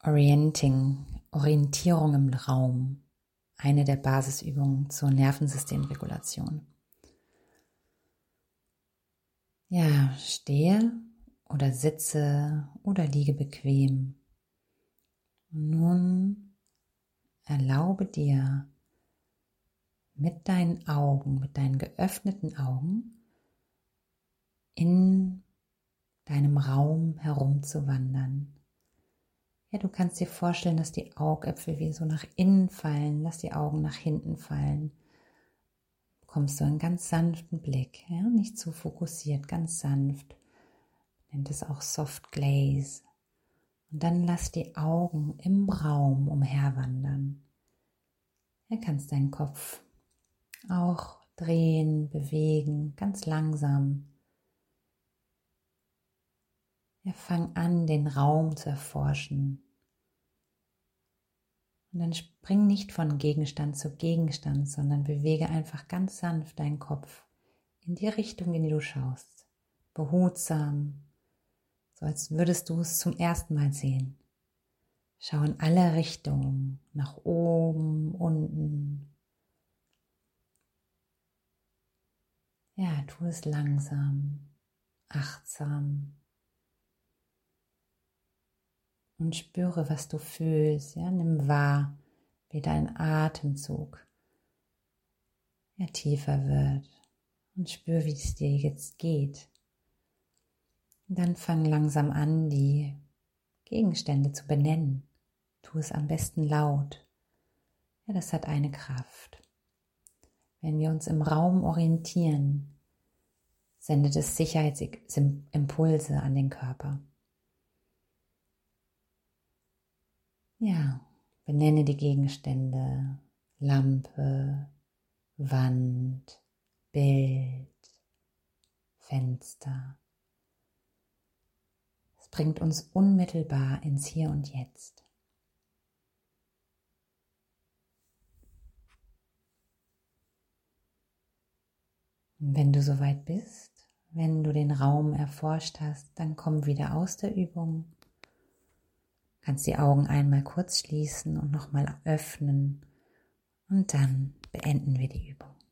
Orientierung im Raum, eine der Basisübungen zur Nervensystemregulation. Ja, stehe oder sitze oder liege bequem. Und nun erlaube dir mit deinen Augen, mit deinen geöffneten Augen in deinem Raum herumzuwandern. Ja, du kannst dir vorstellen, dass die Augäpfel wie so nach innen fallen, lass die Augen nach hinten fallen. Bekommst du einen ganz sanften Blick, ja, nicht zu fokussiert, ganz sanft. Nennt es auch Soft Glaze. Und dann lass die Augen im Raum umherwandern. Du kannst deinen Kopf auch drehen, bewegen, ganz langsam. Ja, fang an, den Raum zu erforschen. Und dann spring nicht von Gegenstand zu Gegenstand, sondern bewege einfach ganz sanft deinen Kopf in die Richtung, in die du schaust. Behutsam, so als würdest du es zum ersten Mal sehen. Schau in alle Richtungen, nach oben, unten. Ja, tu es langsam, achtsam. Und spüre, was du fühlst. Ja, nimm wahr, wie dein Atemzug tiefer wird. Und spüre, wie es dir jetzt geht. Und dann fang langsam an, die Gegenstände zu benennen. Tu es am besten laut. Ja, das hat eine Kraft. Wenn wir uns im Raum orientieren, sendet es Sicherheitsimpulse an den Körper. Ja, benenne die Gegenstände, Lampe, Wand, Bild, Fenster. Es bringt uns unmittelbar ins Hier und Jetzt. Und wenn du soweit bist, wenn du den Raum erforscht hast, dann komm wieder aus der Übung. Kannst die Augen einmal kurz schließen und nochmal öffnen und dann beenden wir die Übung.